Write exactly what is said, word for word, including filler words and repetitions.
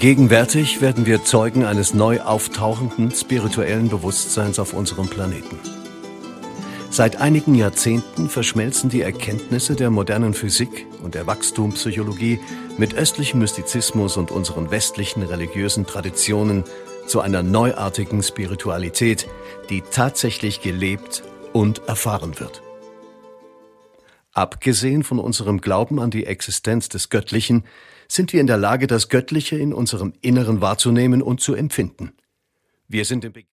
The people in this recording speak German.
Gegenwärtig werden wir Zeugen eines neu auftauchenden spirituellen Bewusstseins auf unserem Planeten. Seit einigen Jahrzehnten verschmelzen die Erkenntnisse der modernen Physik und der Wachstumpsychologie mit östlichem Mystizismus und unseren westlichen religiösen Traditionen zu einer neuartigen Spiritualität, die tatsächlich gelebt und erfahren wird. Abgesehen von unserem Glauben an die Existenz des Göttlichen sind wir in der Lage, das Göttliche in unserem Inneren wahrzunehmen und zu empfinden. Wir sind im